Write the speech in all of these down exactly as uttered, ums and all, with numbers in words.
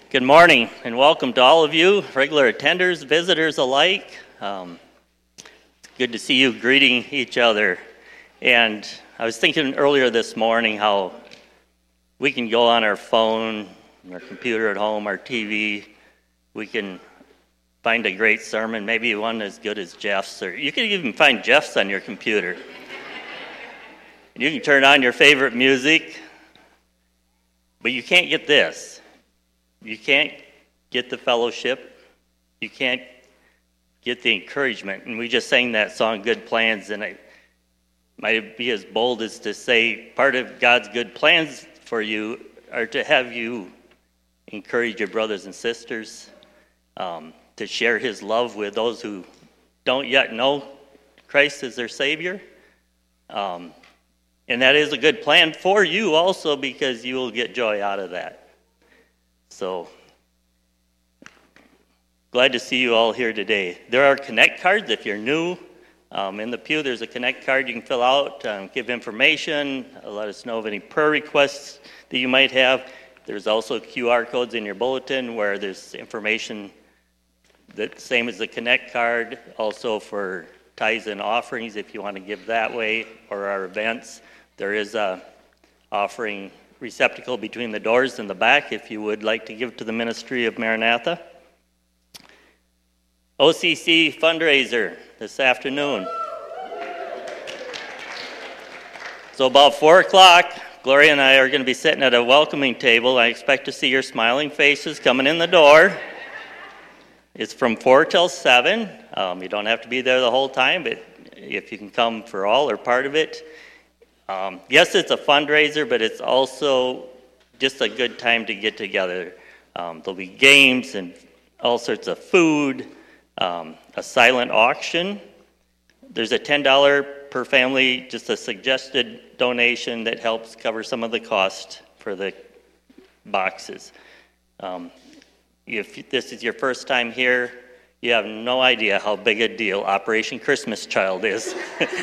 Good morning and welcome to all of you, regular attenders, visitors alike. Um, it's good to see you greeting each other. And I was thinking earlier this morning how we can go on our phone, our computer at home, our T V. We can find a great sermon, maybe one as good as Jeff's, or you can even find Jeff's on your computer. You can turn on your favorite music, but you can't get this. You can't get the fellowship. You can't get the encouragement. And we just sang that song, Good Plans, and I might be as bold as to say part of God's good plans for you are to have you encourage your brothers and sisters, um, to share his love with those who don't yet know Christ as their Savior. Um, and that is a good plan for you also, because you will get joy out of that. So, glad to see you all here today. There are Connect cards if you're new. Um, in the pew, there's a Connect card you can fill out, um, give information, uh, let us know of any prayer requests that you might have. There's also Q R codes in your bulletin where there's information that's same as the Connect card, also for tithes and offerings if you want to give that way, or our events. There is a offering receptacle between the doors in the back if you would like to give to the ministry of Maranatha. O C C fundraiser this afternoon. So about four o'clock, Gloria and I are going to be sitting at a welcoming table. I expect to see your smiling faces coming in the door. It's from four till seven. Um, you don't have to be there the whole time, but if you can come for all or part of it. Um, yes, it's a fundraiser, but it's also just a good time to get together. Um, there'll be games and all sorts of food, um, a silent auction. There's a ten dollars per family, just a suggested donation that helps cover some of the cost for the boxes. Um, if this is your first time here, you have no idea how big a deal Operation Christmas Child is.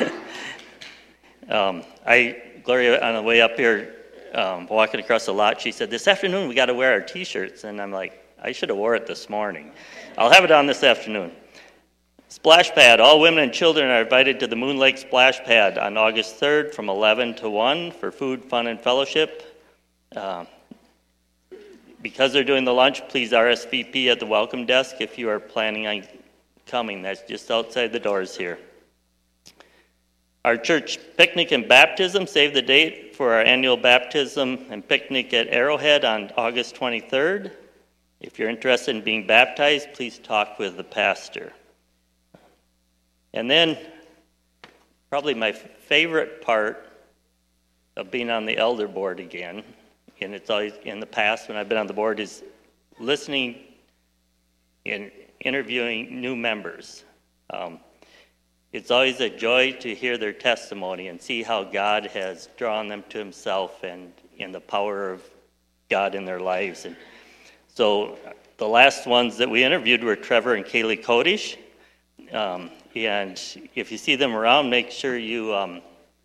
Um, I, Gloria, on the way up here, um, walking across the lot, she said, this afternoon we got to wear our T-shirts. And I'm like, I should have wore it this morning. I'll have it on this afternoon. Splash Pad. All women and children are invited to the Moon Lake Splash Pad on August third from eleven to one for food, fun, and fellowship. Uh, because they're doing the lunch, please R S V P at the welcome desk if you are planning on coming. That's just outside the doors here. Our church picnic and baptism, save the date for our annual baptism and picnic at Arrowhead on August twenty-third. If you're interested in being baptized, please talk with the pastor. And then, probably my favorite part of being on the elder board again, and it's always in the past when I've been on the board, is listening and interviewing new members. Um, It's always a joy to hear their testimony and see how God has drawn them to himself and in the power of God in their lives. And so the last ones that we interviewed were Trevor and Kaylee Kodish. Um, and if you see them around, make sure you um,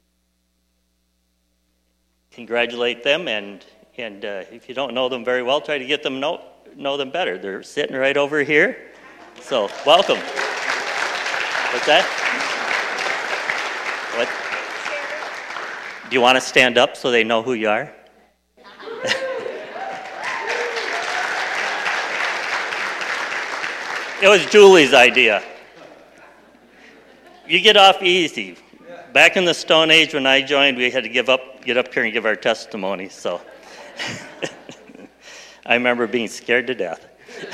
congratulate them. And, and uh, if you don't know them very well, try to get them know, know them better. They're sitting right over here. So welcome. What's that? What? Do you want to stand up so they know who you are? It was Julie's idea. You get off easy. Back in the Stone Age when I joined, we had to give up, get up here and give our testimony. So I remember being scared to death.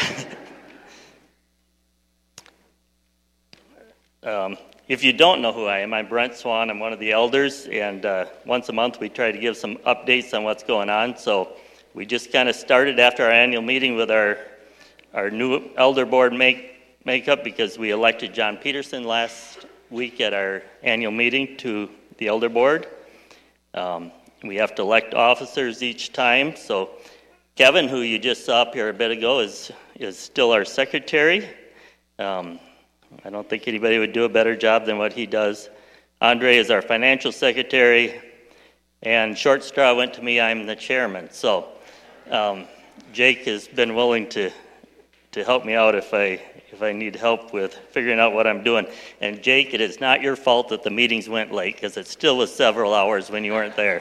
Um, if you don't know who I am, I'm Brent Swan. I'm one of the elders, and uh, once a month we try to give some updates on what's going on. So we just kind of started after our annual meeting with our our new elder board make makeup because we elected John Peterson last week at our annual meeting to the elder board. Um, we have to elect officers each time. So Kevin, who you just saw up here a bit ago, is is still our secretary. Um, I don't think anybody would do a better job than what he does. Andre is our financial secretary, and short straw went to me. I'm the chairman. So um, Jake has been willing to to help me out if I if I need help with figuring out what I'm doing. And Jake, it is not your fault that the meetings went late, because it still was several hours when you weren't there.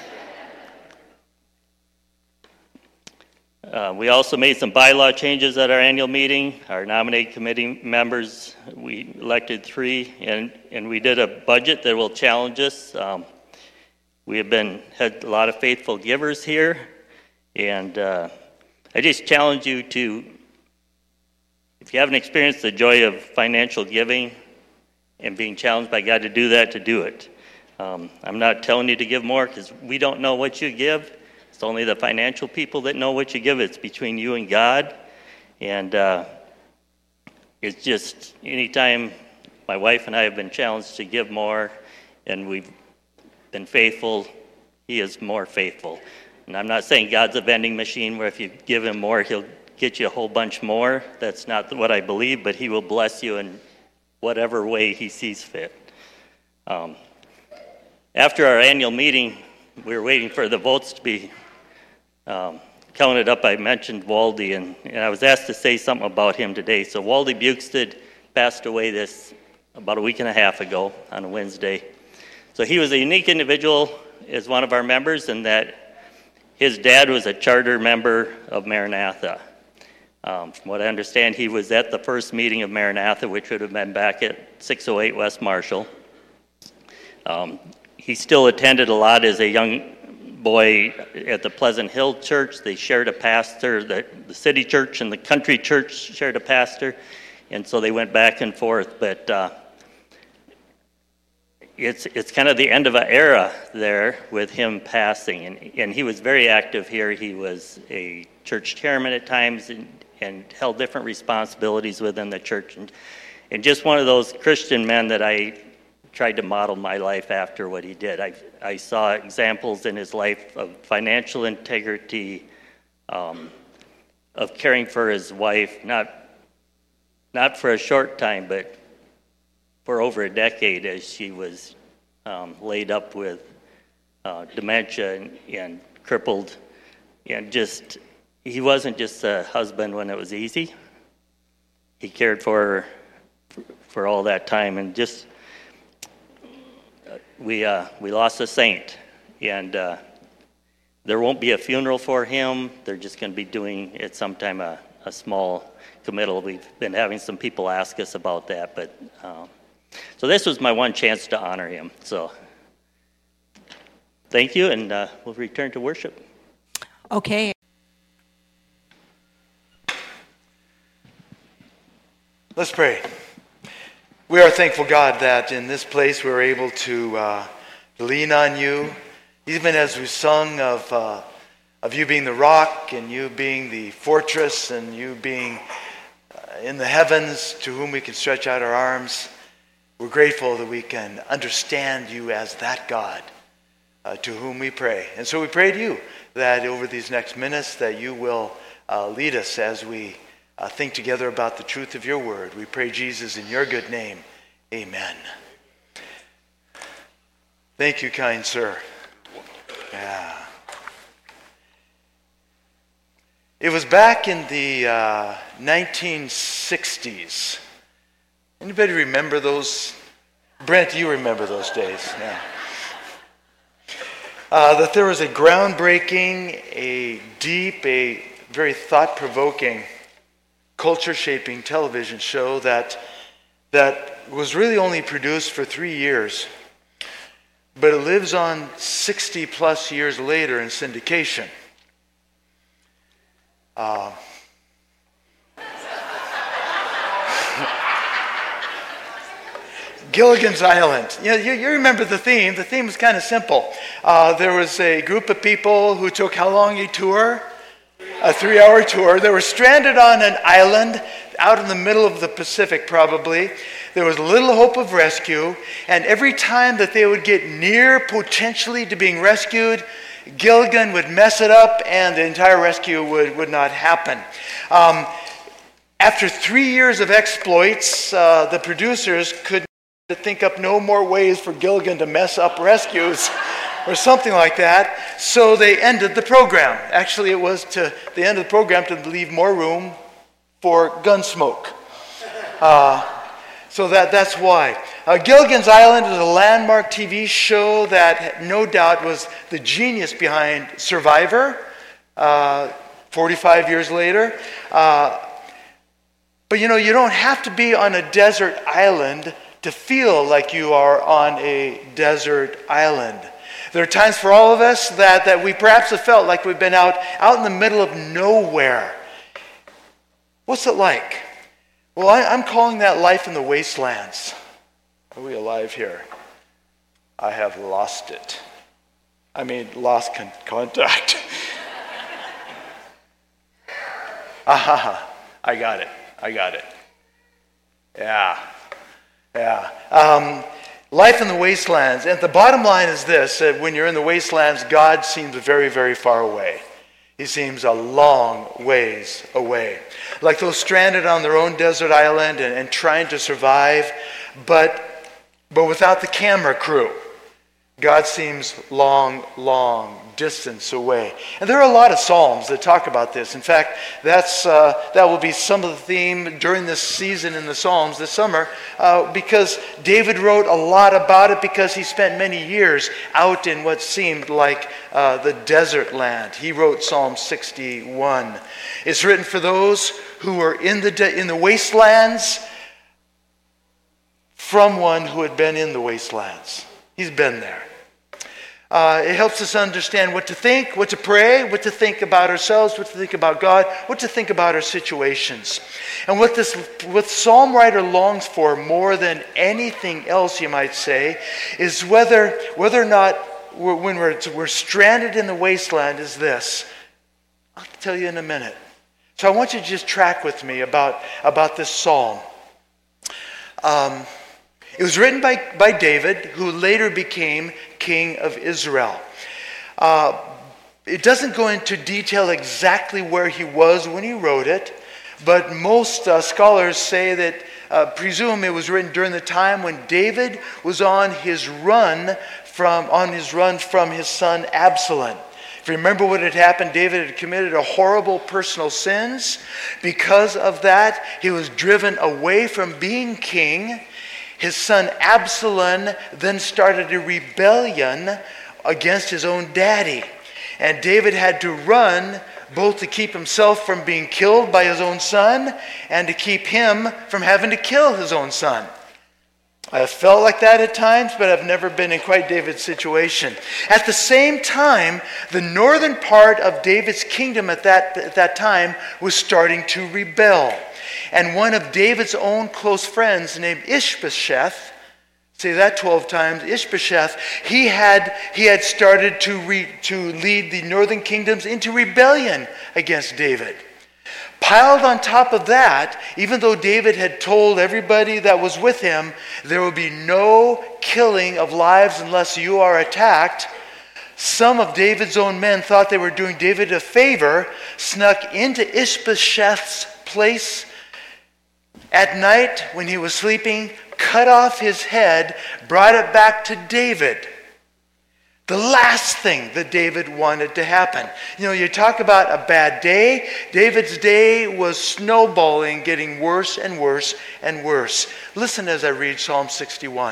Uh, we also made some bylaw changes at our annual meeting. Our nominating committee members, we elected three, and, and we did a budget that will challenge us. Um, we have been had a lot of faithful givers here, and uh, I just challenge you to, if you haven't experienced the joy of financial giving and being challenged by God to do that, to do it. Um, I'm not telling you to give more, because we don't know what you give. It's only the financial people that know what you give. It's between you and God. And uh, it's just, anytime my wife and I have been challenged to give more, and we've been faithful, He is more faithful. And I'm not saying God's a vending machine where if you give Him more, He'll get you a whole bunch more. That's not what I believe, but He will bless you in whatever way He sees fit. Um, after our annual meeting, we were waiting for the votes to be Um, counted up. I mentioned Waldy, and, and I was asked to say something about him today. So Waldy Bukestad passed away this about a week and a half ago on a Wednesday. So he was a unique individual as one of our members, in that his dad was a charter member of Maranatha. Um, from what I understand, he was at the first meeting of Maranatha, which would have been back at six oh eight West Marshall. Um, he still attended a lot as a young boy at the Pleasant Hill Church. They shared a pastor. The, the city church and the country church shared a pastor, and so they went back and forth. But uh, it's it's kind of the end of an era there with him passing, and and he was very active here. He was a church chairman at times, and, and held different responsibilities within the church, and and just one of those Christian men that I tried to model my life after what he did. I I saw examples in his life of financial integrity, um, of caring for his wife, not not for a short time, but for over a decade, as she was um, laid up with uh, dementia and, and crippled. And just, he wasn't just a husband when it was easy. He cared for her for, for all that time, and just We uh, we lost a saint, and uh, there won't be a funeral for him. They're just going to be doing at some time a, a small committal. We've been having some people ask us about that, but uh, so this was my one chance to honor him. So thank you, and uh, we'll return to worship. Okay. Let's pray. We are thankful, God, that in this place we're able to uh, lean on you, even as we sung of uh, of you being the rock, and you being the fortress, and you being uh, in the heavens to whom we can stretch out our arms. We're grateful that we can understand you as that God uh, to whom we pray. And so we pray to you that over these next minutes that you will uh, lead us as we Uh, think together about the truth of your word. We pray, Jesus, in your good name. Amen. Thank you, kind sir. Yeah. It was back in the uh, nineteen sixties. Anybody remember those? Brent, you remember those days. Yeah. Uh, that there was a groundbreaking, a deep, a very thought-provoking, culture-shaping television show that that was really only produced for three years, but it lives on sixty plus years later in syndication. Uh, Gilligan's Island. You, know, you, you remember the theme. The theme was kind of simple. Uh, there was a group of people who took how long a tour? A three-hour tour. They were stranded on an island out in the middle of the Pacific, probably. There was little hope of rescue, and every time that they would get near potentially to being rescued, Gilligan would mess it up, and the entire rescue would, would not happen. Um, after three years of exploits, uh, the producers could think up no more ways for Gilligan to mess up rescues. or something like that. So they ended the program. Actually, it was to the end of the program to leave more room for Gunsmoke. Uh, so that, that's why. Uh, Gilligan's Island is a landmark T V show that no doubt was the genius behind Survivor, uh, forty-five years later. Uh, but you know, you don't have to be on a desert island to feel like you are on a desert island. There are times for all of us that, that we perhaps have felt like we've been out, out in the middle of nowhere. What's it like? Well, I, I'm calling that life in the wastelands. Are we alive here? I have lost it. I mean, lost con- contact. Aha, I got it. I got it. Yeah. Yeah. Um, life in the wastelands. And the bottom line is this, that when you're in the wastelands, God seems very, very far away. He seems a long ways away. Like those stranded on their own desert island and, and trying to survive, but but without the camera crew. God seems long, long distance away. And there are a lot of Psalms that talk about this. In fact, that's uh, that will be some of the theme during this season in the Psalms this summer, uh, because David wrote a lot about it because he spent many years out in what seemed like uh, the desert land. He wrote Psalm sixty-one. It's written for those who are in the de- in the wastelands, from one who had been in the wastelands. He's been there. Uh, it helps us understand what to think, what to pray, what to think about ourselves, what to think about God, what to think about our situations. And what this what Psalm writer longs for more than anything else, you might say, is whether whether or not we're, when we're, we're stranded in the wasteland is this. I'll tell you in a minute. So I want you to just track with me about, about this psalm. Um, it was written by, by David, who later became king of Israel. Uh, it doesn't go into detail exactly where he was when he wrote it, but most uh, scholars say that, uh, presume it was written during the time when David was on his run from on his run from his son Absalom. If you remember what had happened, David had committed a horrible personal sins. Because of that, he was driven away from being king. His son Absalom then started a rebellion against his own daddy. And David had to run both to keep himself from being killed by his own son and to keep him from having to kill his own son. I have felt like that at times, but I've never been in quite David's situation. At the same time, the northern part of David's kingdom at that, at that time was starting to rebel. And one of David's own close friends named Ishbosheth, say that twelve times, Ishbosheth, he had, he had started to, re, to lead the northern kingdoms into rebellion against David. Piled on top of that, even though David had told everybody that was with him, there will be no killing of lives unless you are attacked, some of David's own men thought they were doing David a favor, snuck into Ishbosheth's place at night when he was sleeping, cut off his head, brought it back to David. The last thing that David wanted to happen. You know, you talk about a bad day. David's day was snowballing, getting worse and worse and worse. Listen as I read Psalm sixty-one.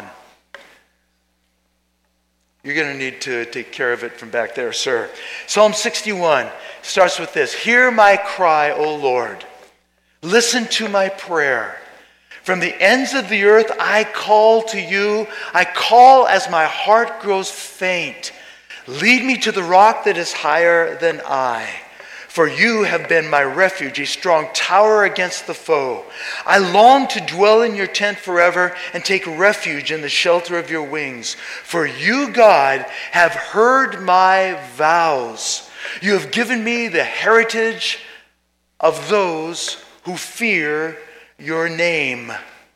You're going to need to take care of it from back there, sir. Psalm sixty-one starts with this. Hear my cry, O Lord. Listen to my prayer. From the ends of the earth I call to you. I call as my heart grows faint. Lead me to the rock that is higher than I. For you have been my refuge, a strong tower against the foe. I long to dwell in your tent forever and take refuge in the shelter of your wings. For you, God, have heard my vows. You have given me the heritage of those who fear your name.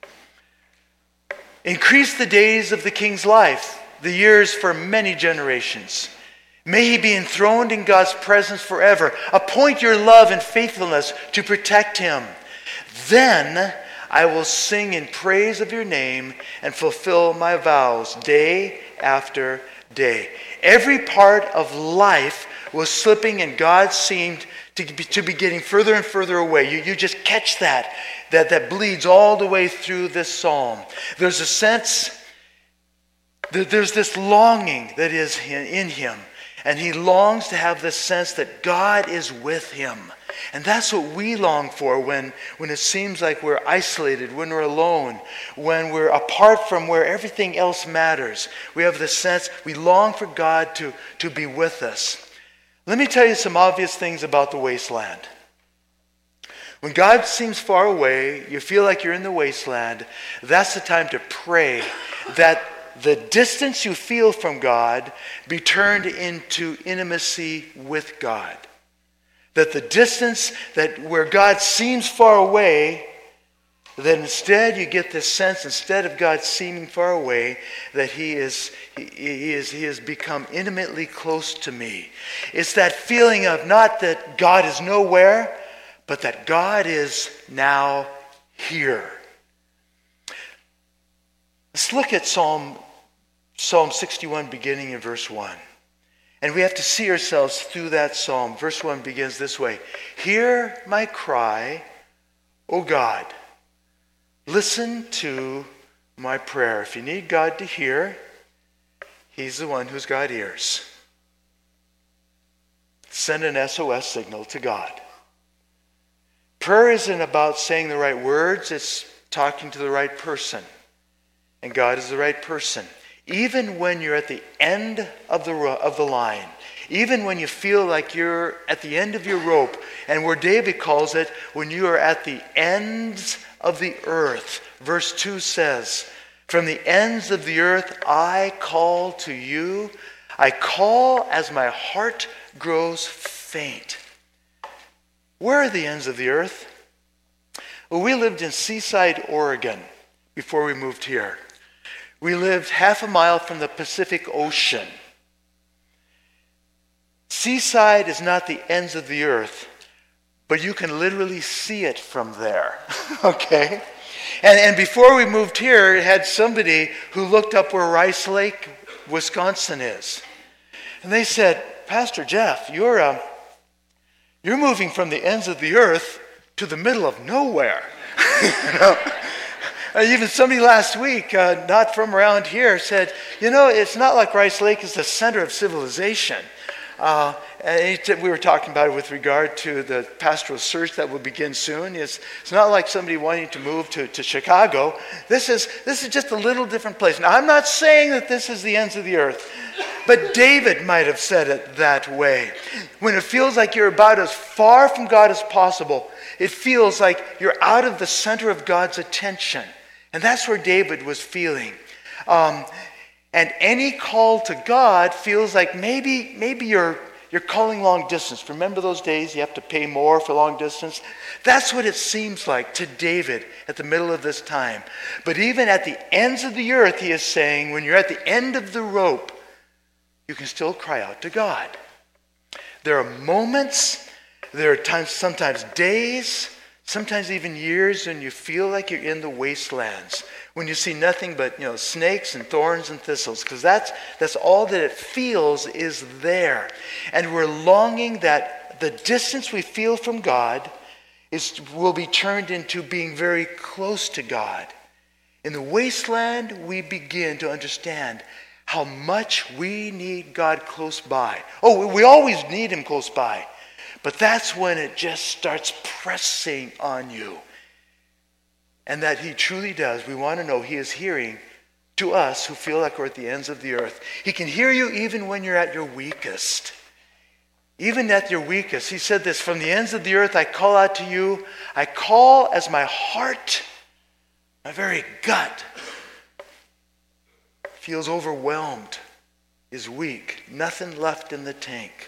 Increase the days of the king's life, the years for many generations. May he be enthroned in God's presence forever. Appoint your love and faithfulness to protect him. Then I will sing in praise of your name and fulfill my vows day after day. Every part of life was slipping, and God seemed to be, to be getting further and further away. You, you just catch that, that, that bleeds all the way through this psalm. There's a sense, that there's this longing that is in him, and he longs to have this sense that God is with him. And that's what we long for when, when it seems like we're isolated, when we're alone, when we're apart from where everything else matters. We have this sense, we long for God to, to be with us. Let me tell you some obvious things about the wasteland. When God seems far away, you feel like you're in the wasteland, that's the time to pray that the distance you feel from God be turned into intimacy with God. That the distance that where God seems far away, that instead you get this sense, instead of God seeming far away, that he is he, he is he has become intimately close to me. It's that feeling of not that God is nowhere, but that God is now here. Let's look at Psalm Psalm sixty-one, beginning in verse one. And we have to see ourselves through that psalm. Verse one begins this way. Hear my cry, O God. Listen to my prayer. If you need God to hear, he's the one who's got ears. Send an S O S signal to God. Prayer isn't about saying the right words. It's talking to the right person. And God is the right person. Even when you're at the end of the of the line, even when you feel like you're at the end of your rope, and where David calls it, when you are at the ends of the earth, verse two says, from the ends of the earth I call to you. I call as my heart grows faint. Where are the ends of the earth? Well, we lived in Seaside, Oregon before we moved here. We lived half a mile from the Pacific Ocean. Seaside is not the ends of the earth, but you can literally see it from there. Okay? And, and before we moved here, it had somebody who looked up where Rice Lake, Wisconsin is. And they said, Pastor Jeff, you're, uh, you're moving from the ends of the earth to the middle of nowhere. You know? Uh, even somebody last week, uh, not from around here, said, you know, it's not like Rice Lake is the center of civilization. Uh, and he, we were talking about it with regard to the pastoral search that will begin soon. It's, it's not like somebody wanting to move to, to Chicago. This is, this is just a little different place. Now, I'm not saying that this is the ends of the earth, but David might have said it that way. When it feels like you're about as far from God as possible, it feels like you're out of the center of God's attention. And that's where David was feeling. Um, and any call to God feels like maybe maybe you're, you're calling long distance. Remember those days you have to pay more for long distance? That's what it seems like to David at the middle of this time. But even at the ends of the earth, he is saying, when you're at the end of the rope, you can still cry out to God. There are moments, there are times, sometimes days, sometimes even years when you feel like you're in the wastelands, when you see nothing but, you know, snakes and thorns and thistles, because that's that's all that it feels is there. And we're longing that the distance we feel from God is will be turned into being very close to God. In the wasteland, we begin to understand how much we need God close by. Oh, we always need him close by. But that's when it just starts pressing on you. And that he truly does. We want to know he is hearing to us who feel like we're at the ends of the earth. He can hear you even when you're at your weakest. Even at your weakest. He said this, from the ends of the earth I call out to you. I call as my heart, my very gut, feels overwhelmed, is weak. Nothing left in the tank.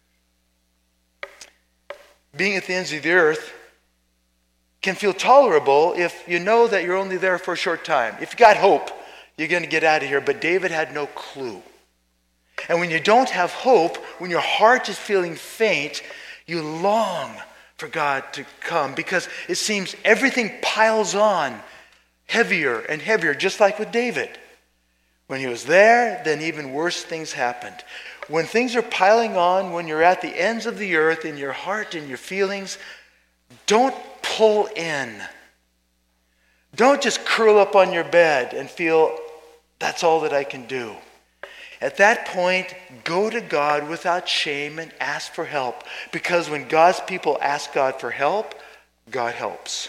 Being at the ends of the earth can feel tolerable if you know that you're only there for a short time. If you got hope, you're going to get out of here. But David had no clue. And when you don't have hope, when your heart is feeling faint, you long for God to come because it seems everything piles on heavier and heavier, just like with David. When he was there, then even worse things happened. When things are piling on, when you're at the ends of the earth in your heart and your feelings, don't pull in. Don't just curl up on your bed and feel, that's all that I can do. At that point, go to God without shame and ask for help. Because when God's people ask God for help, God helps.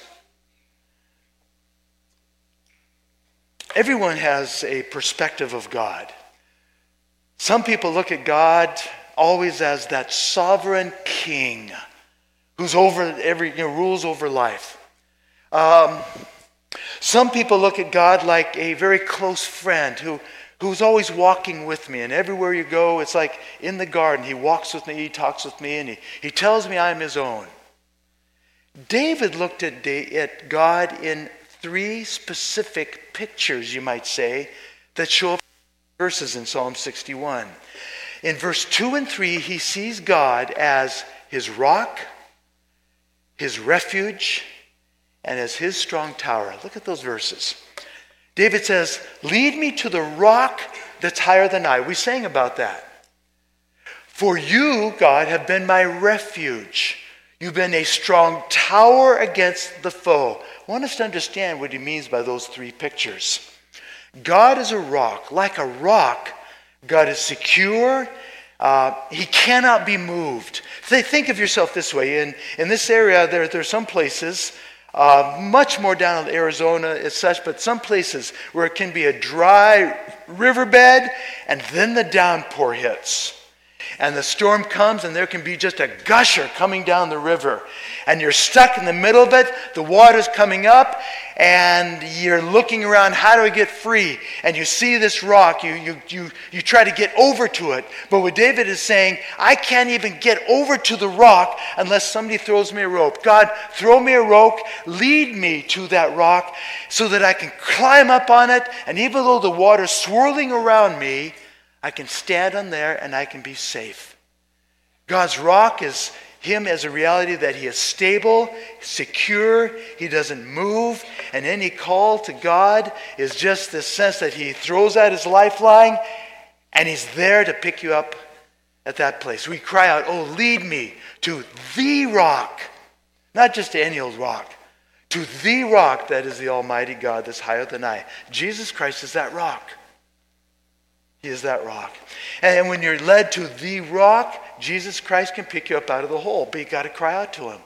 Everyone has a perspective of God. Some people look at God always as that sovereign king who's over every, you know, rules over life. Um, some people look at God like a very close friend who, who's always walking with me. And everywhere you go, it's like in the garden. He walks with me, he talks with me, and he, he tells me I'm his own. David looked at, da- at God in three specific pictures, you might say, that show up in verses in Psalm sixty-one. In verse two and three, he sees God as his rock, his refuge, and as his strong tower. Look at those verses. David says, lead me to the rock that's higher than I. We sang about that. For you, God, have been my refuge. You've been a strong tower against the foe. I want us to understand what he means by those three pictures. God is a rock. Like a rock, God is secure. Uh, he cannot be moved. Th- think of yourself this way. In, in this area, there, there are some places, uh, much more down in Arizona as such, but some places where it can be a dry riverbed and then the downpour hits. And the storm comes and there can be just a gusher coming down the river. And you're stuck in the middle of it. The water's coming up and you're looking around, how do I get free? And you see this rock. You, you, you, you try to get over to it. But what David is saying, I can't even get over to the rock unless somebody throws me a rope. God, throw me a rope. Lead me to that rock so that I can climb up on it. And even though the water's swirling around me, I can stand on there and I can be safe. God's rock is him as a reality that he is stable, secure, he doesn't move, and any call to God is just this sense that he throws out his lifeline and he's there to pick you up at that place. We cry out, oh, lead me to the rock, not just to any old rock, to the rock that is the Almighty God that's higher than I. Jesus Christ is that rock. He is that rock. And when you're led to the rock, Jesus Christ can pick you up out of the hole, but you got to cry out to him.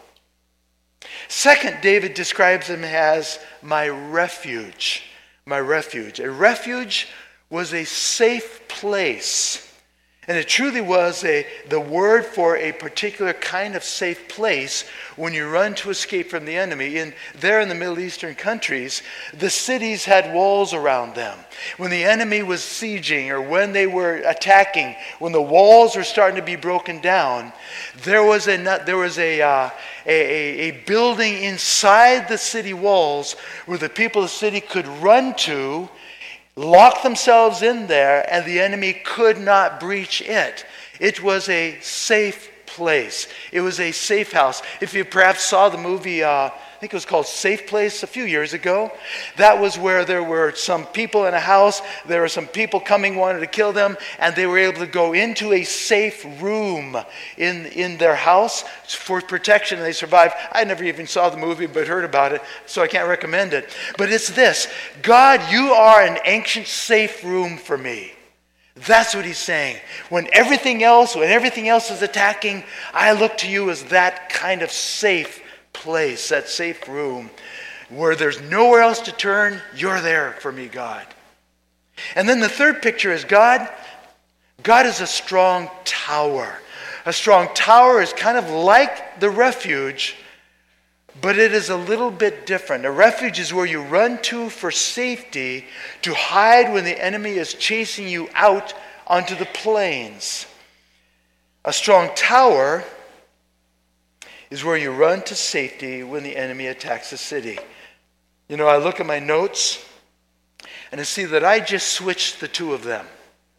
Second, David describes him as my refuge. My refuge. A refuge was a safe place. And it truly was a, the word for a particular kind of safe place when you run to escape from the enemy. In, there in the Middle Eastern countries, the cities had walls around them. When the enemy was sieging or when they were attacking, when the walls were starting to be broken down, there was a, there was a, uh, a, a building inside the city walls where the people of the city could run to, lock themselves in there, and the enemy could not breach it. It was a safe place. It was a safe house. If you perhaps saw the movie, uh, I think it was called Safe Place a few years ago, that was where there were some people in a house, there were some people coming, wanted to kill them, and they were able to go into a safe room in, in their house for protection, and they survived. I never even saw the movie but heard about it, so I can't recommend it. But it's this: God, you are an ancient safe room for me. That's what he's saying. When everything else, when everything else is attacking, I look to you as that kind of safe place, that safe room where there's nowhere else to turn. You're there for me, God. And then the third picture is God. God is a strong tower. A strong tower is kind of like the refuge, but it is a little bit different. A refuge is where you run to for safety, to hide when the enemy is chasing you out onto the plains. A strong tower is where you run to safety when the enemy attacks the city. You know, I look at my notes and I see that I just switched the two of them.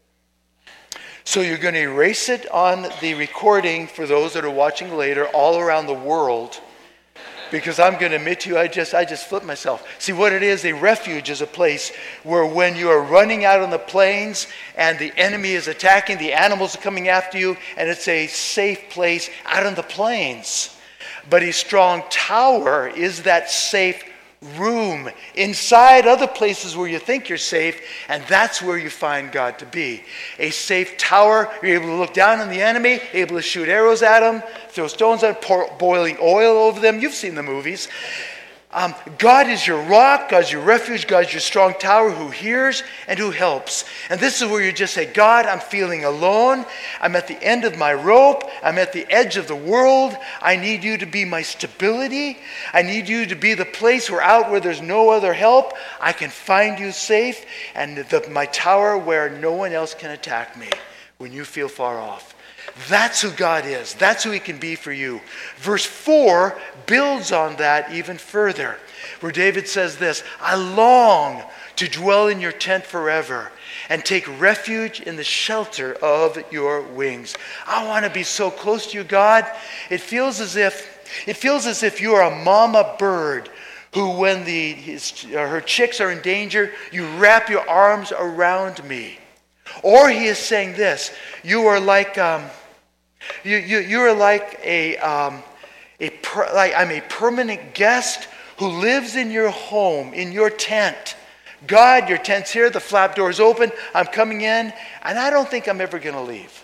So you're going to erase it on the recording for those that are watching later all around the world. because I'm going to admit to you, I just I just flipped myself. See, what it is, a refuge is a place where when you are running out on the plains and the enemy is attacking, the animals are coming after you, and it's a safe place out on the plains. But a strong tower is that safe room inside other places where you think you're safe, and that's where you find God to be. A safe tower, you're able to look down on the enemy, able to shoot arrows at them, throw stones at them, pour boiling oil over them. You've seen the movies. Um, God is your rock, God's your refuge, God's your strong tower who hears and who helps. And this is where you just say, God, I'm feeling alone. I'm at the end of my rope. I'm at the edge of the world. I need you to be my stability. I need you to be the place where out where there's no other help, I can find you safe, and the, my tower where no one else can attack me when you feel far off. That's who God is. That's who he can be for you. Verse four builds on that even further, where David says this, I long to dwell in your tent forever and take refuge in the shelter of your wings. I want to be so close to you, God. It feels as if, it feels as if you are a mama bird who, when the, his, her chicks are in danger, you wrap your arms around me. Or he is saying this, you are like... Um, You, you, you're like a, um, a per, like I'm a permanent guest who lives in your home, in your tent. God, your tent's here, the flap door's open, I'm coming in, and I don't think I'm ever going to leave.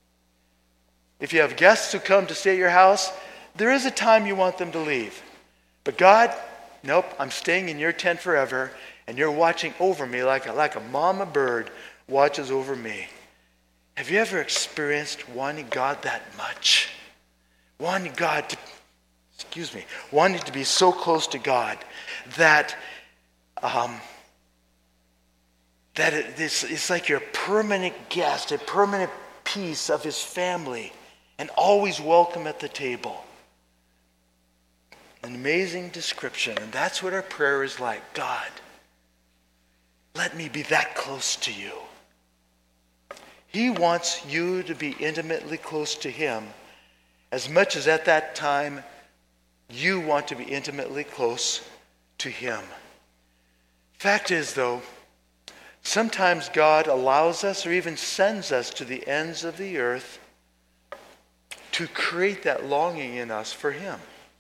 If you have guests who come to stay at your house, there is a time you want them to leave. But God, nope, I'm staying in your tent forever, and you're watching over me like a, like a mama bird watches over me. Have you ever experienced wanting God that much? Wanting God to, excuse me, wanting to be so close to God that um, that it, it's, it's like you're a permanent guest, a permanent piece of his family, and always welcome at the table. An amazing description, and that's what our prayer is like. God, let me be that close to you. He wants you to be intimately close to him as much as at that time you want to be intimately close to him. Fact is, though, sometimes God allows us or even sends us to the ends of the earth to create that longing in us for him.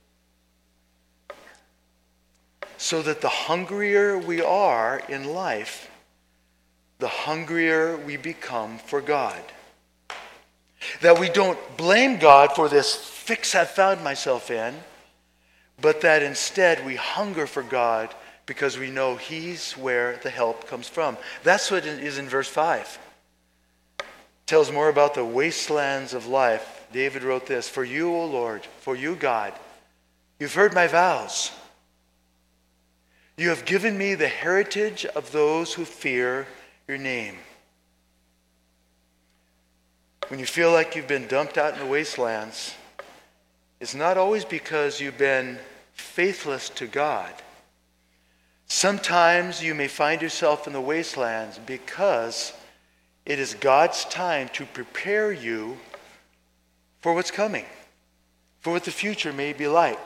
So that the hungrier we are in life, the hungrier we become for God. That we don't blame God for this fix I've found myself in, but that instead we hunger for God because we know he's where the help comes from. That's what it is in verse five. It tells more about the wastelands of life. David wrote this, for you, O Lord, for you, God, you've heard my vows. You have given me the heritage of those who fear your name. When you feel like you've been dumped out in the wastelands, it's not always because you've been faithless to God. Sometimes you may find yourself in the wastelands because it is God's time to prepare you for what's coming, for what the future may be like.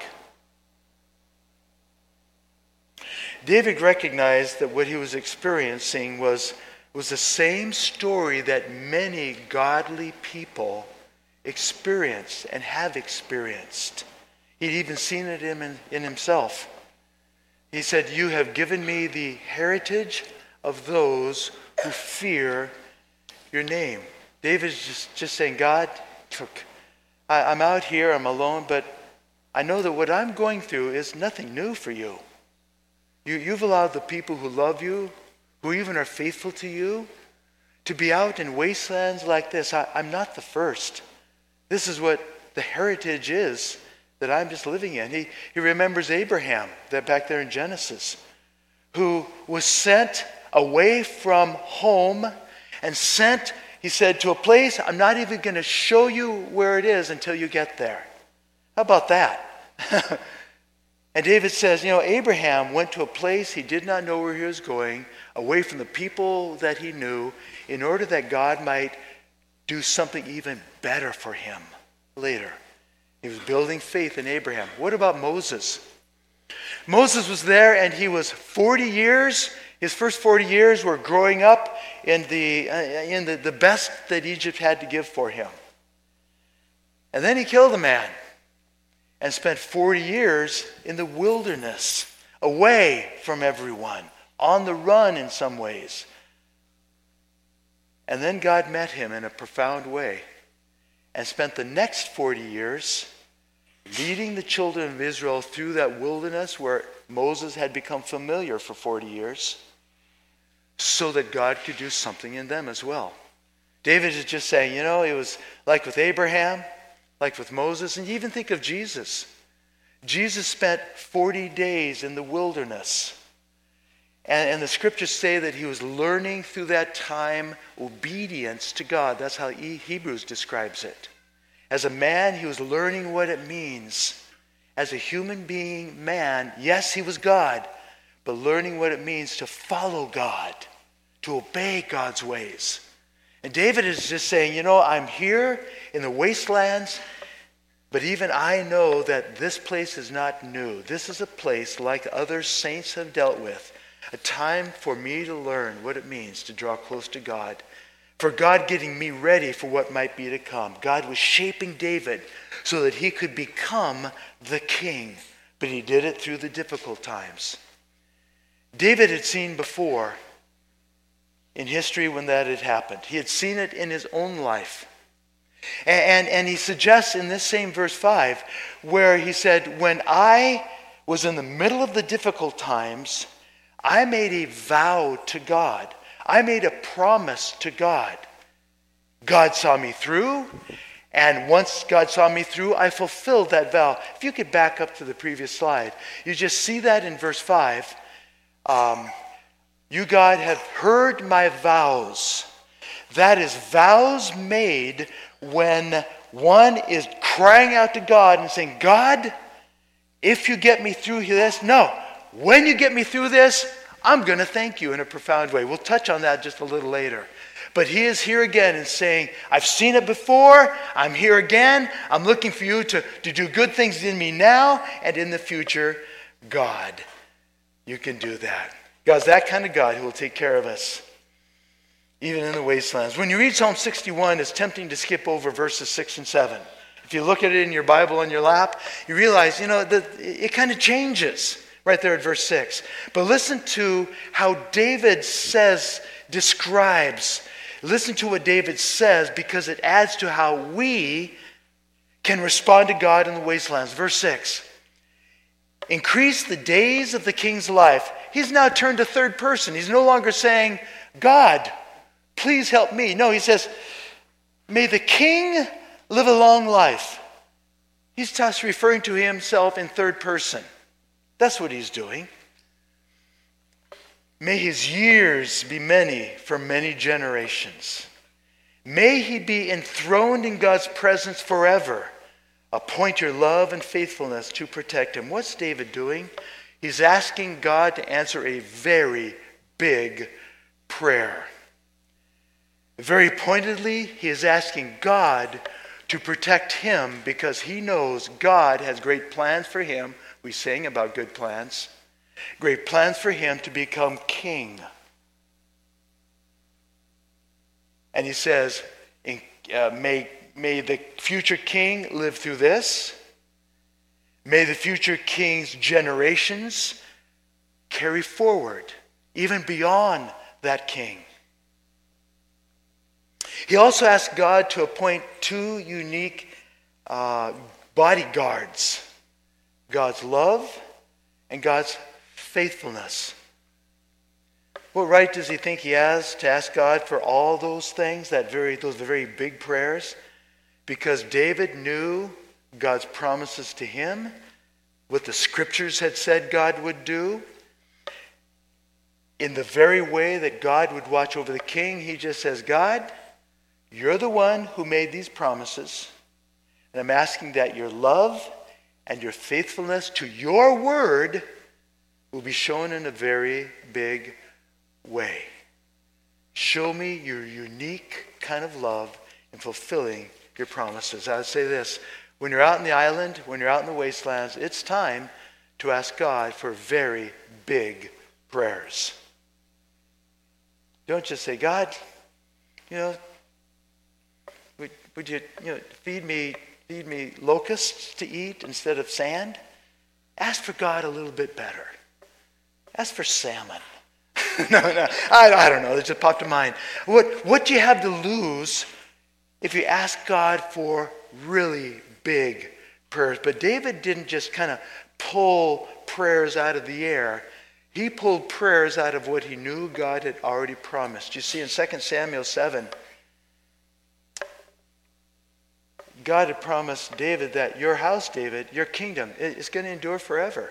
David recognized that what he was experiencing was was the same story that many godly people experience and have experienced. He'd even seen it in, in himself. He said, you have given me the heritage of those who fear your name. David's just, just saying, God, look, I, I'm out here, I'm alone, but I know that what I'm going through is nothing new for you. you you've allowed the people who love you, who even are faithful to you, to be out in wastelands like this. I, I'm not the first. This is what the heritage is that I'm just living in. He, he remembers Abraham, that back there in Genesis, who was sent away from home and sent, he said, to a place I'm not even going to show you where it is until you get there. How about that? And David says, you know, Abraham went to a place he did not know where he was going, away from the people that he knew, in order that God might do something even better for him later. He was building faith in Abraham. What about Moses? Moses was there and he was forty years. His first forty years were growing up in the, uh, in the, the best that Egypt had to give for him. And then he killed a man and spent forty years in the wilderness, away from everyone, on the run in some ways. And then God met him in a profound way and spent the next forty years leading the children of Israel through that wilderness where Moses had become familiar for forty years so that God could do something in them as well. David is just saying, you know, it was like with Abraham, like with Moses, and you even think of Jesus. Jesus spent forty days in the wilderness. And, and the scriptures say that he was learning through that time obedience to God. That's how Hebrews describes it. As a man, he was learning what it means. As a human being, man, yes, he was God, but learning what it means to follow God, to obey God's ways. And David is just saying, you know, I'm here in the wastelands, but even I know that this place is not new. This is a place like other saints have dealt with, a time for me to learn what it means to draw close to God, for God getting me ready for what might be to come. God was shaping David so that he could become the king, but he did it through the difficult times. David had seen before in history when that had happened. He had seen it in his own life. And, and, and he suggests in this same verse five, where he said, when I was in the middle of the difficult times, I made a vow to God. I made a promise to God. God saw me through, and once God saw me through, I fulfilled that vow. If you could back up to the previous slide, you just see that in verse five. Um, you, God, have heard my vows. That is vows made when one is crying out to God and saying, God, if you get me through this, no, when you get me through this, I'm going to thank you in a profound way. We'll touch on that just a little later. But he is here again and saying, I've seen it before, I'm here again, I'm looking for you to, to do good things in me now and in the future. God, you can do that. God's that kind of God who will take care of us, even in the wastelands. When you read Psalm sixty-one, it's tempting to skip over verses six and seven. If you look at it in your Bible on your lap, you realize, you know, that it kind of changes right there at verse six. But listen to how David says, describes, listen to what David says, because it adds to how we can respond to God in the wastelands. Verse six, increase the days of the king's life. He's now turned to third person. He's no longer saying, God, please help me. No, he says, may the king live a long life. He's just referring to himself in third person. That's what he's doing. May his years be many for many generations. May he be enthroned in God's presence forever. Appoint your love and faithfulness to protect him. What's David doing? He's asking God to answer a very big prayer. Very pointedly, he is asking God to protect him because he knows God has great plans for him. We sing about good plans. Great plans for him to become king. And he says, uh, may, may the future king live through this. May the future king's generations carry forward, even beyond that king. He also asked God to appoint two unique uh, bodyguards. God's love and God's faithfulness. What right does he think he has to ask God for all those things, that very, those very big prayers? Because David knew God's promises to him, what the scriptures had said God would do. In the very way that God would watch over the king, he just says, God, you're the one who made these promises, and I'm asking that your love and your faithfulness to your word will be shown in a very big way. Show me your unique kind of love in fulfilling your promises. I would say this, When you're out in the island, when you're out in the wastelands, it's time to ask God for very big prayers. Don't just say, God, you know, would, would you, you know, feed me, feed me locusts to eat instead of sand? Ask for God a little bit better. Ask for salmon. no, no, I, I don't know. It just popped to mind. What, what do you have to lose if you ask God for really big prayers? But David didn't just kind of pull prayers out of the air. He pulled prayers out of what he knew God had already promised. You see, in Second Samuel seven, God had promised David that your house, David, your kingdom, is going to endure forever.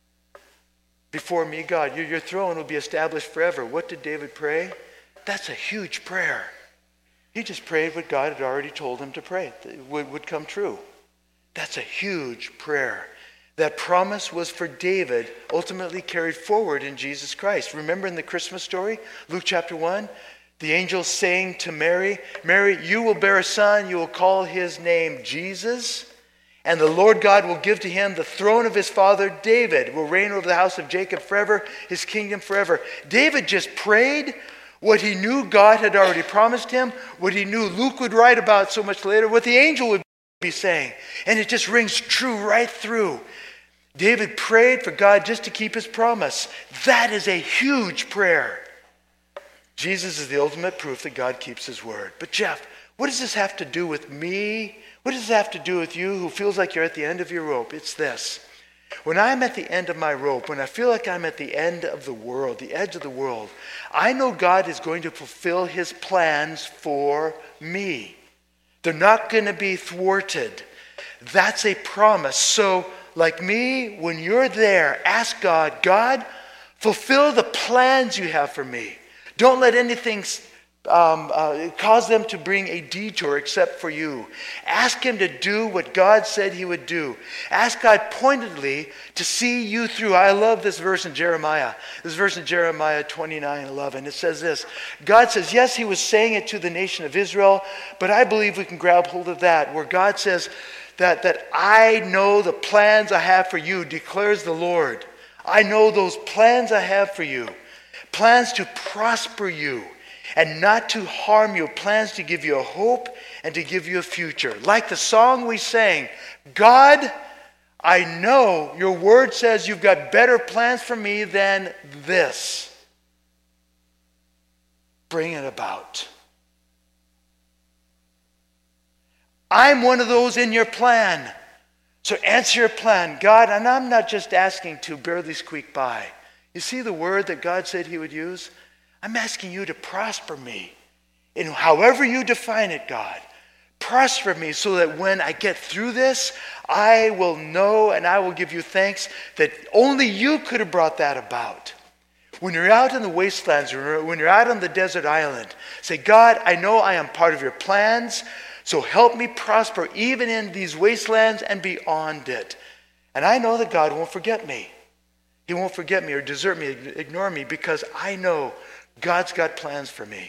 Before me, God, your, your throne will be established forever. What did David pray? That's a huge prayer. He just prayed what God had already told him to pray. It would, would come true. That's a huge prayer. That promise was for David, ultimately carried forward in Jesus Christ. Remember in the Christmas story, Luke chapter one, the angel saying to Mary, Mary, you will bear a son, you will call his name Jesus, and the Lord God will give to him the throne of his father David, will reign over the house of Jacob forever, his kingdom forever. David just prayed what he knew God had already promised him, what he knew Luke would write about so much later, what the angel would be saying. And it just rings true right through. David prayed for God just to keep his promise. That is a huge prayer. Jesus is the ultimate proof that God keeps his word. But Jeff, what does this have to do with me? What does this have to do with you who feels like you're at the end of your rope? It's this. When I'm at the end of my rope, when I feel like I'm at the end of the world, the edge of the world, I know God is going to fulfill his plans for me. They're not going to be thwarted. That's a promise. So, like me, when you're there, ask God, God, fulfill the plans you have for me. Don't let anything um, uh, cause them to bring a detour except for you. Ask him to do what God said he would do. Ask God pointedly to see you through. I love this verse in Jeremiah. This verse in Jeremiah twenty-nine eleven. It says this. God says, yes, he was saying it to the nation of Israel, but I believe we can grab hold of that, where God says, That, that I know the plans I have for you, declares the Lord. I know those plans I have for you. Plans to prosper you and not to harm you. Plans to give you a hope and to give you a future. Like the song we sang, God, I know your word says you've got better plans for me than this. Bring it about. I'm one of those in your plan. So answer your plan. God, and I'm not just asking to barely squeak by. You see the word that God said he would use? I'm asking you to prosper me in however you define it, God. Prosper me so that when I get through this, I will know and I will give you thanks that only you could have brought that about. When you're out in the wastelands, when you're out on the desert island, say, God, I know I am part of your plans. So help me prosper even in these wastelands and beyond it. And I know that God won't forget me. He won't forget me or desert me, ignore me, because I know God's got plans for me.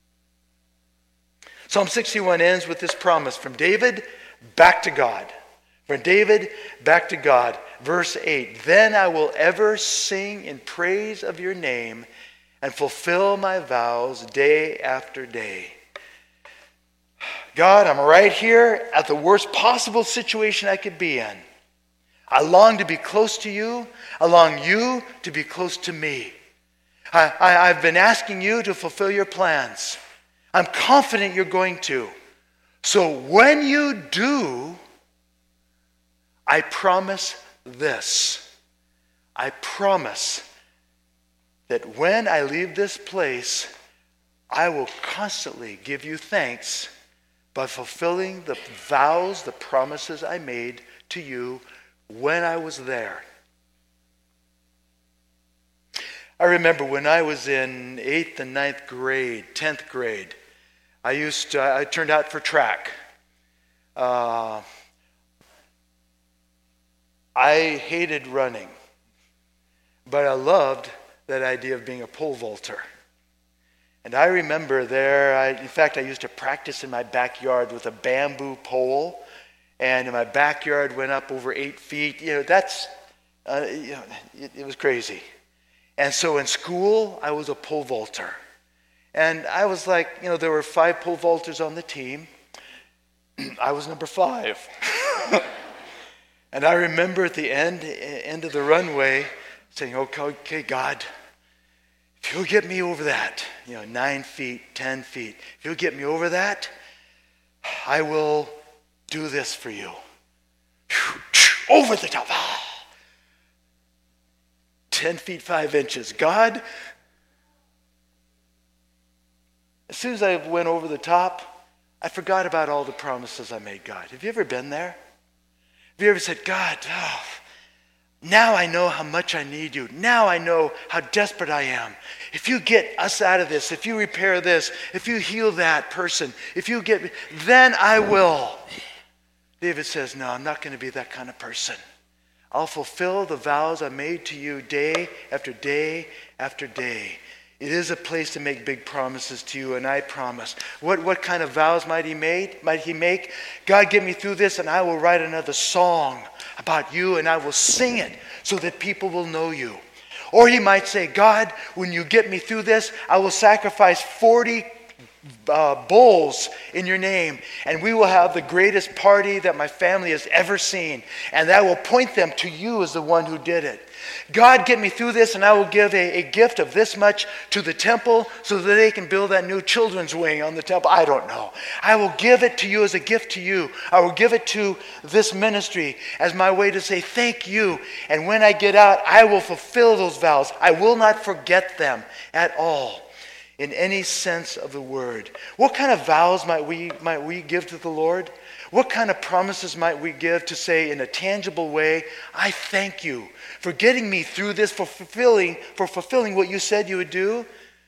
Psalm sixty-one ends with this promise from David back to God. From David back to God. Verse eight, then I will ever sing in praise of your name and fulfill my vows day after day. God, I'm right here at the worst possible situation I could be in. I long to be close to you. I long you to be close to me. I, I, I've been asking you to fulfill your plans. I'm confident you're going to. So when you do, I promise this. I promise that when I leave this place, I will constantly give you thanks by fulfilling the vows, the promises I made to you when I was there. I remember when I was in eighth and ninth grade, tenth grade, I used to, I turned out for track. Uh, I hated running, but I loved that idea of being a pole vaulter. And I remember there, I, in fact, I used to practice in my backyard with a bamboo pole And my backyard went up over eight feet. You know, that's, uh, you know, it, it was crazy. And so in school, I was a pole vaulter. And I was like, you know, there were five pole vaulters on the team. I was number five. And I remember at the end, end of the runway saying, okay, okay, God, if you'll get me over that, you know, nine feet, ten feet, if you'll get me over that, I will do this for you. Over the top. Ten feet, five inches. God, as soon as I went over the top, I forgot about all the promises I made God. Have you ever been there? Have you ever said, God, oh, now I know how much I need you. Now I know how desperate I am. If you get us out of this, if you repair this, if you heal that person, if you get, then I will. David says, no, I'm not going to be that kind of person. I'll fulfill the vows I made to you day after day after day. It is a place to make big promises to you, and I promise. What, what kind of vows might he made? Might he make? God, get me through this, and I will write another song about you, and I will sing it so that people will know you. Or he might say, God, when you get me through this, I will sacrifice forty uh, bulls in your name, and we will have the greatest party that my family has ever seen, and that will point them to you as the one who did it. God, get me through this, and I will give a, a gift of this much to the temple so that they can build that new children's wing on the temple. I don't know. I will give it to you as a gift to you. I will give it to this ministry as my way to say thank you. And when I get out, I will fulfill those vows. I will not forget them at all in any sense of the word. What kind of vows might we, might we give to the Lord? What kind of promises might we give to say in a tangible way, I thank you for getting me through this, for fulfilling, for fulfilling what you said you would do?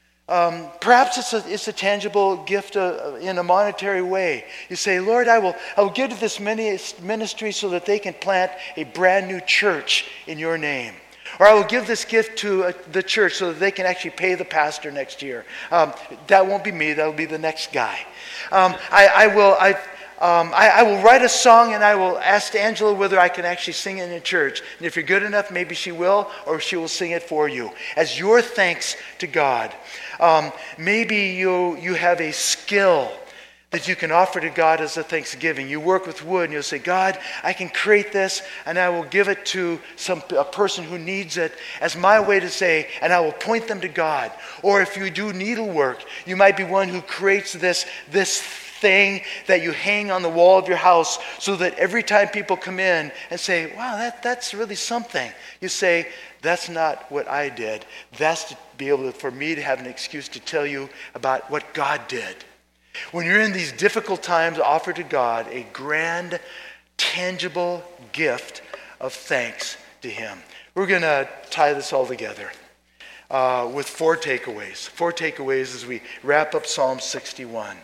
Um, perhaps it's a, it's a tangible gift uh, in a monetary way. You say, Lord, I will, I will give to this ministry so that they can plant a brand new church in your name. Or I will give this gift to uh, the church so that they can actually pay the pastor next year. Um, that won't be me. That will be the next guy. Um, I, I will... I, Um, I, I will write a song, and I will ask Angela whether I can actually sing it in church. And if you're good enough, maybe she will, or she will sing it for you as your thanks to God. Um, maybe you you have a skill that you can offer to God as a thanksgiving. You work with wood, and you'll say, God, I can create this, and I will give it to some a person who needs it as my way to say, and I will point them to God. Or if you do needlework, you might be one who creates this this. thing that you hang on the wall of your house so that every time people come in and say, wow, that, that's really something, you say, that's not what I did. That's to be able to, for me to have an excuse to tell you about what God did. When you're in these difficult times, offer to God a grand, tangible gift of thanks to him. We're going to tie this all together uh, with four takeaways. Four takeaways as we wrap up Psalm sixty-one.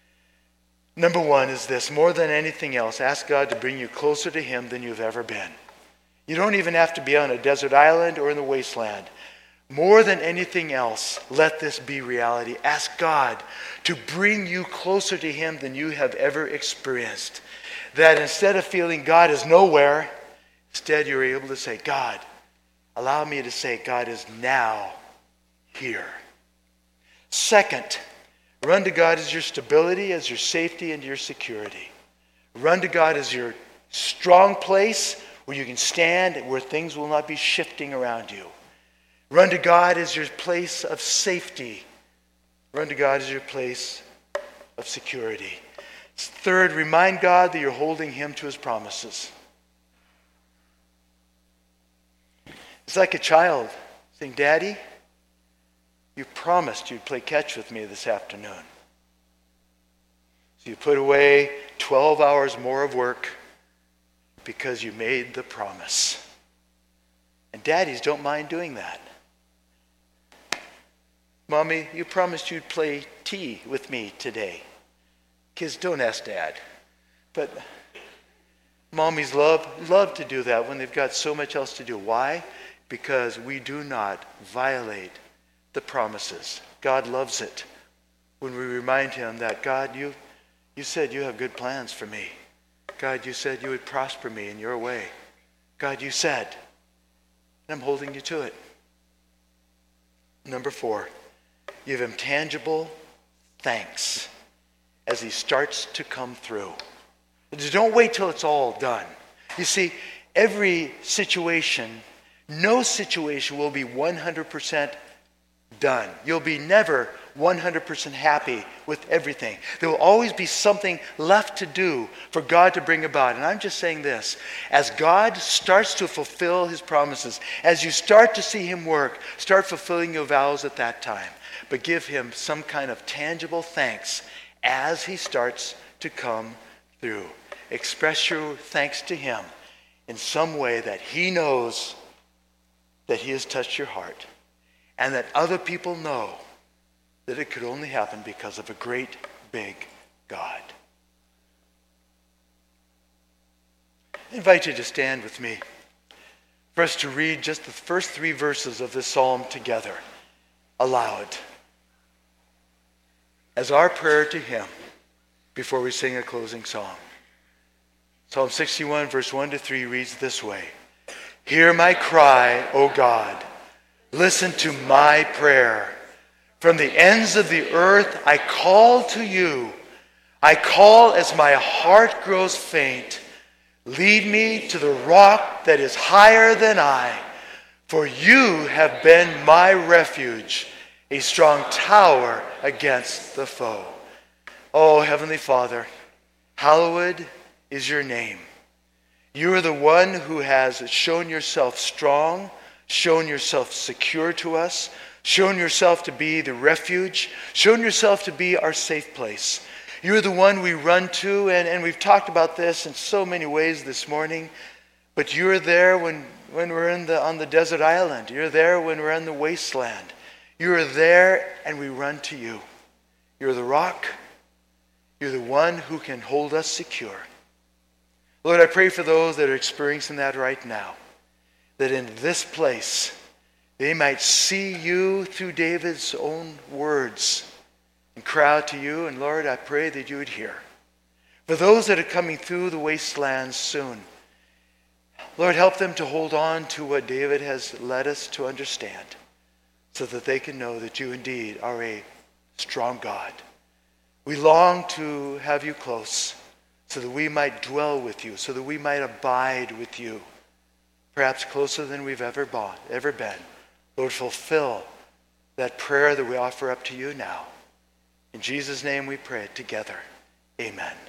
Number one is this: more than anything else, ask God to bring you closer to him than you've ever been. You don't even have to be on a desert island or in the wasteland. More than anything else, let this be reality. Ask God to bring you closer to him than you have ever experienced. That instead of feeling God is nowhere, instead you're able to say, God, allow me to say God is now here. Second, run to God as your stability, as your safety, and your security. Run to God as your strong place where you can stand, where things will not be shifting around you. Run to God as your place of safety. Run to God as your place of security. Third, remind God that you're holding him to his promises. It's like a child saying, Daddy, you promised you'd play catch with me this afternoon. So you put away twelve hours more of work because you made the promise. And daddies don't mind doing that. Mommy, you promised you'd play tea with me today. Kids, don't ask dad. But mommies love, love to do that when they've got so much else to do. Why? Because we do not violate the promises. God loves it when we remind him that, God, you, you said you have good plans for me. God, you said you would prosper me in your way. God, you said, and I'm holding you to it. Number four, give him tangible thanks as he starts to come through. Don't wait till it's all done. You see, every situation, no situation will be one hundred percent done. You'll be never one hundred percent happy with everything. There will always be something left to do for God to bring about. And I'm just saying this, as God starts to fulfill his promises, as you start to see him work, start fulfilling your vows at that time. But give him some kind of tangible thanks as he starts to come through. Express your thanks to him in some way that he knows that he has touched your heart, and that other people know that it could only happen because of a great, big God. I invite you to stand with me for us to read just the first three verses of this psalm together, aloud, as our prayer to him before we sing a closing song. Psalm sixty-one, verse one to three reads this way. Hear my cry, O God. Listen to my prayer. From the ends of the earth I call to you. I call as my heart grows faint. Lead me to the rock that is higher than I. For you have been my refuge, a strong tower against the foe. Oh, Heavenly Father, hallowed is your name. You are the one who has shown yourself strong, shown yourself secure to us, shown yourself to be the refuge, shown yourself to be our safe place. You are the one we run to, and, and we've talked about this in so many ways this morning, but you are there when, when we're in the, on the desert island. You're there when we're in the wasteland. You are there, and we run to you. You're the rock. You're the one who can hold us secure. Lord, I pray for those that are experiencing that right now, that in this place they might see you through David's own words and cry out to you. And Lord, I pray that you would hear. For those that are coming through the wastelands soon, Lord, help them to hold on to what David has led us to understand, so that they can know that you indeed are a strong God. We long to have you close, so that we might dwell with you, so that we might abide with you, perhaps closer than we've ever been, ever been. Lord, fulfill that prayer that we offer up to you now. In Jesus' name we pray it together. Amen.